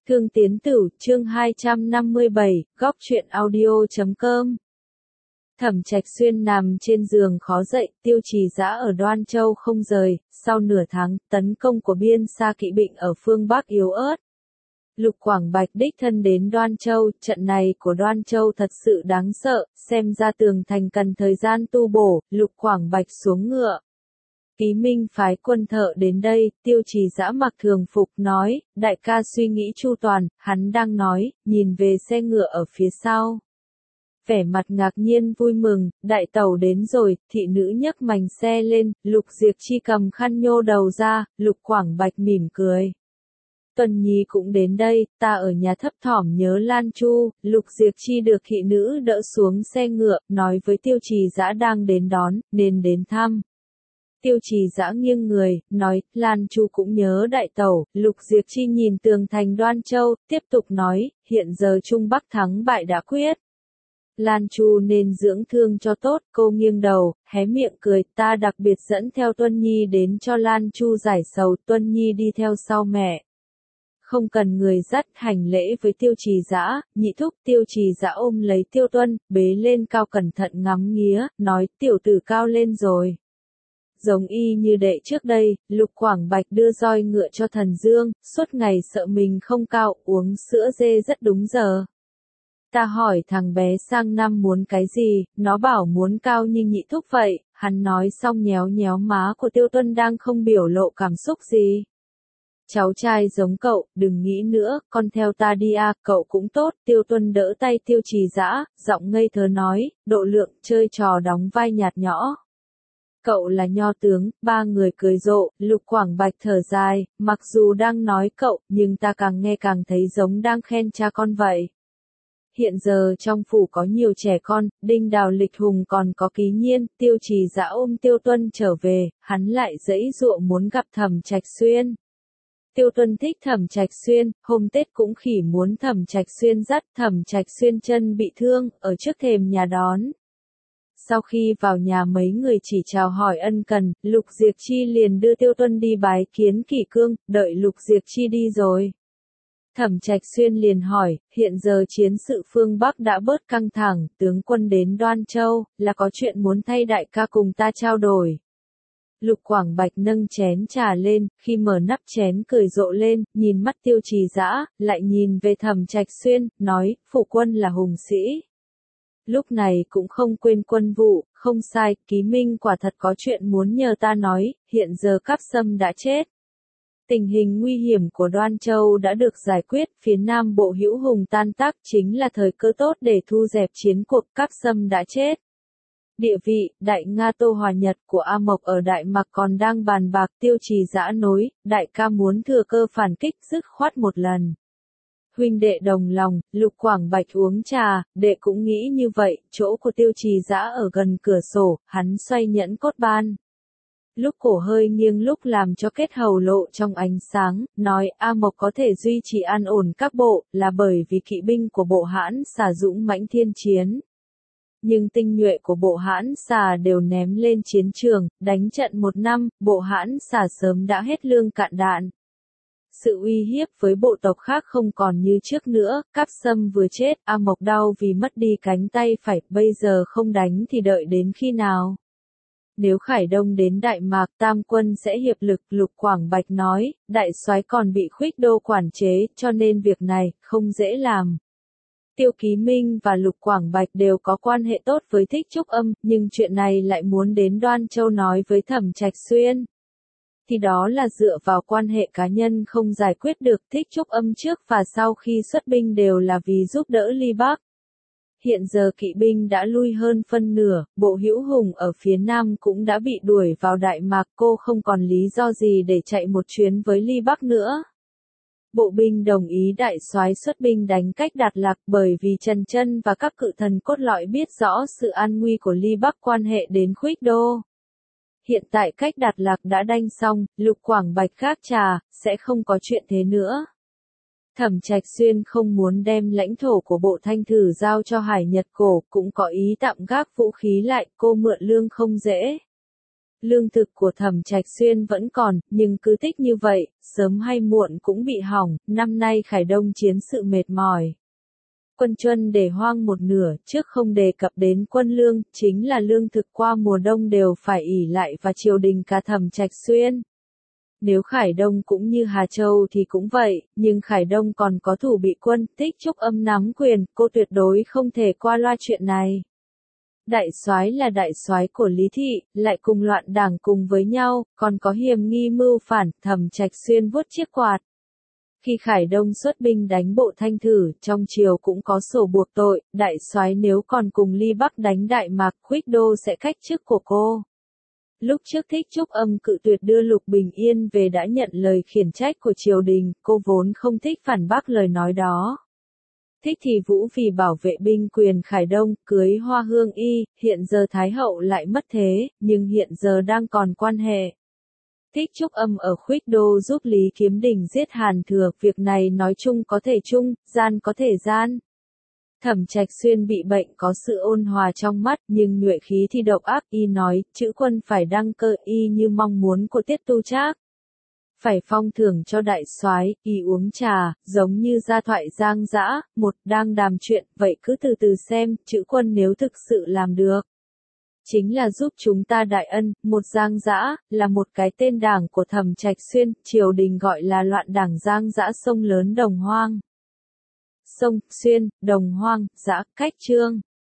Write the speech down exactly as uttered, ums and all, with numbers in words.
Thương Tiến Tử, chương hai trăm năm mươi bảy, góc truyện audio chấm com. Thẩm Trạch Xuyên nằm trên giường khó dậy, Tiêu Trì Dã ở Đoan Châu không rời, sau nửa tháng, tấn công của biên xa kỵ binh ở phương Bắc yếu ớt. Lục Quảng Bạch đích thân đến Đoan Châu, trận này của Đoan Châu thật sự đáng sợ, xem ra tường thành cần thời gian tu bổ, Lục Quảng Bạch xuống ngựa. Ký Minh phái quân thợ đến đây, Tiêu Trì Dã mặc thường phục nói, đại ca suy nghĩ chu toàn, hắn đang nói, nhìn về xe ngựa ở phía sau. Vẻ mặt ngạc nhiên vui mừng, đại tẩu đến rồi, thị nữ nhấc mành xe lên, Lục Diệp Chi cầm khăn nhô đầu ra, Lục Quảng Bạch mỉm cười. Tuần Nhi cũng đến đây, ta ở nhà thấp thỏm nhớ Lan Chu, Lục Diệp Chi được thị nữ đỡ xuống xe ngựa, nói với Tiêu Trì Dã đang đến đón, nên đến thăm. Tiêu Trì Dã nghiêng người, nói, Lan Chu cũng nhớ đại tẩu, Lục Diệp Chi nhìn tường thành Đoan Châu, tiếp tục nói, hiện giờ Trung Bắc thắng bại đã quyết. Lan Chu nên dưỡng thương cho tốt, cô nghiêng đầu, hé miệng cười, ta đặc biệt dẫn theo Tuân Nhi đến cho Lan Chu giải sầu, Tuân Nhi đi theo sau mẹ. Không cần người dắt, hành lễ với Tiêu Trì Dã, nhị thúc. Tiêu Trì Dã ôm lấy Tiêu Tuân, bế lên cao cẩn thận ngắm nghía, nói, tiểu tử cao lên rồi. Giống y như đệ trước đây, Lục Quảng Bạch đưa roi ngựa cho Thần Dương, suốt ngày sợ mình không cao, uống sữa dê rất đúng giờ. Ta hỏi thằng bé sang năm muốn cái gì, nó bảo muốn cao như nhị thúc vậy, hắn nói xong nhéo nhéo má của Tiêu Tuân đang không biểu lộ cảm xúc gì. Cháu trai giống cậu, đừng nghĩ nữa, con theo ta đi à, cậu cũng tốt. Tiêu Tuân đỡ tay Tiêu Trì Dã, giọng ngây thơ nói, độ lượng chơi trò đóng vai nhạt nhõ. Cậu là nho tướng, ba người cười rộ, Lục Quảng Bạch thở dài, mặc dù đang nói cậu, nhưng ta càng nghe càng thấy giống đang khen cha con vậy. Hiện giờ trong phủ có nhiều trẻ con, Đinh Đào Lịch Hùng còn có Ký Nhiên, Tiêu Trì Dã ôm Tiêu Tuân trở về, hắn lại giãy giụa muốn gặp Thẩm Trạch Xuyên. Tiêu Tuân thích Thẩm Trạch Xuyên, hôm Tết cũng khỉ muốn Thẩm Trạch Xuyên dắt, Thẩm Trạch Xuyên chân bị thương, ở trước thềm nhà đón. Sau khi vào nhà mấy người chỉ chào hỏi ân cần, Lục Diệp Chi liền đưa Tiêu Tuân đi bái kiến Kỷ Cương, đợi Lục Diệp Chi đi rồi. Thẩm Trạch Xuyên liền hỏi, hiện giờ chiến sự phương Bắc đã bớt căng thẳng, tướng quân đến Đoan Châu, là có chuyện muốn thay đại ca cùng ta trao đổi. Lục Quảng Bạch nâng chén trà lên, khi mở nắp chén cười rộ lên, nhìn mắt Tiêu Trì Dã, lại nhìn về Thẩm Trạch Xuyên, nói, phụ quân là hùng sĩ. Lúc này cũng không quên quân vụ, không sai, Ký Minh quả thật có chuyện muốn nhờ ta nói, hiện giờ Cáp Sâm đã chết. Tình hình nguy hiểm của Đoan Châu đã được giải quyết, phía Nam Bộ Hữu Hùng tan tác chính là thời cơ tốt để thu dẹp chiến cuộc, Cáp Sâm đã chết. Địa vị, Đại Nga Tô Hòa Nhật của A Mộc ở Đại Mạc còn đang bàn bạc. Tiêu Trì Dã nối, đại ca muốn thừa cơ phản kích dứt khoát một lần. Huynh đệ đồng lòng, Lục Quảng Bạch uống trà, đệ cũng nghĩ như vậy, chỗ của Tiêu Trì Dã ở gần cửa sổ, hắn xoay nhẫn cốt ban. Lúc cổ hơi nghiêng lúc làm cho kết hầu lộ trong ánh sáng, nói A Mộc có thể duy trì an ổn các bộ, là bởi vì kỵ binh của bộ Hãn Xà dũng mãnh thiên chiến. Nhưng tinh nhuệ của bộ Hãn Xà đều ném lên chiến trường, đánh trận một năm, bộ Hãn Xà sớm đã hết lương cạn đạn. Sự uy hiếp với bộ tộc khác không còn như trước nữa, Cáp Sâm vừa chết, A Mộc đau vì mất đi cánh tay phải, bây giờ không đánh thì đợi đến khi nào? Nếu Khải Đông đến Đại Mạc, Tam quân sẽ hiệp lực. Lục Quảng Bạch nói, đại soái còn bị Khuých Đô quản chế, cho nên việc này không dễ làm. Tiêu Ký Minh và Lục Quảng Bạch đều có quan hệ tốt với Thích Trúc Âm, nhưng chuyện này lại muốn đến Đoan Châu nói với Thẩm Trạch Xuyên. Thì đó là dựa vào quan hệ cá nhân không giải quyết được. Thích Trúc Âm trước và sau khi xuất binh đều là vì giúp đỡ Ly Bắc. Hiện giờ kỵ binh đã lui hơn phân nửa, Bộ Hữu Hùng ở phía Nam cũng đã bị đuổi vào Đại Mạc, cô không còn lý do gì để chạy một chuyến với Ly Bắc nữa. Bộ binh đồng ý đại soái xuất binh đánh cách Đạt Lạc, bởi vì Trần Chân và các cự thần cốt lõi biết rõ sự an nguy của Ly Bắc quan hệ đến Khuých Đô. Hiện tại cách Đạt Lạc đã đanh xong, Lục Quảng Bạch gác trà, sẽ không có chuyện thế nữa. Thẩm Trạch Xuyên không muốn đem lãnh thổ của bộ Thanh Thử giao cho Hải Nhật Cổ, cũng có ý tạm gác vũ khí lại, cô mượn lương không dễ. Lương thực của Thẩm Trạch Xuyên vẫn còn, nhưng cứ tích như vậy, sớm hay muộn cũng bị hỏng, năm nay Khải Đông chiến sự mệt mỏi. Quân Chuân để hoang một nửa, trước không đề cập đến quân lương, chính là lương thực qua mùa đông đều phải ỷ lại và triều đình cả Thẩm Trạch Xuyên. Nếu Khải Đông cũng như Hà Châu thì cũng vậy, nhưng Khải Đông còn có Thủ Bị Quân, Thích Trúc Âm nắm quyền, cô tuyệt đối không thể qua loa chuyện này. Đại soái là đại soái của Lý Thị, lại cùng loạn đảng cùng với nhau, còn có hiềm nghi mưu phản, Thẩm Trạch Xuyên vuốt chiếc quạt. Khi Khải Đông xuất binh đánh bộ Thanh Thử, trong triều cũng có sổ buộc tội, đại soái nếu còn cùng Ly Bắc đánh Đại Mạc, Khuých Đô sẽ cách chức của cô. Lúc trước Thích Trúc Âm cự tuyệt đưa Lục Bình Yên về đã nhận lời khiển trách của triều đình, cô vốn không thích phản bác lời nói đó. Thích Thì Vũ vì bảo vệ binh quyền Khải Đông, cưới Hoa Hương Y, hiện giờ Thái Hậu lại mất thế, nhưng hiện giờ đang còn quan hệ. Thích Trúc Âm ở Khuých Đô giúp Lý Kiếm Đình giết Hàn Thừa, việc này nói chung có thể chung, gian có thể gian. Thẩm Trạch Xuyên bị bệnh có sự ôn hòa trong mắt, nhưng nhuệ khí thì độc ác, y nói, chữ quân phải đăng cơ y như mong muốn của Tiết Tu Trác. Phải phong thưởng cho đại soái, y uống trà, giống như gia thoại giang dã, một đang đàm chuyện, vậy cứ từ từ xem, chữ quân nếu thực sự làm được. Chính là giúp chúng ta đại ân, một giang dã, là một cái tên đảng của Thẩm Trạch Xuyên, triều đình gọi là loạn đảng giang dã sông lớn Đồng Hoang. Sông, Xuyên, Đồng Hoang, Dã, cách chương.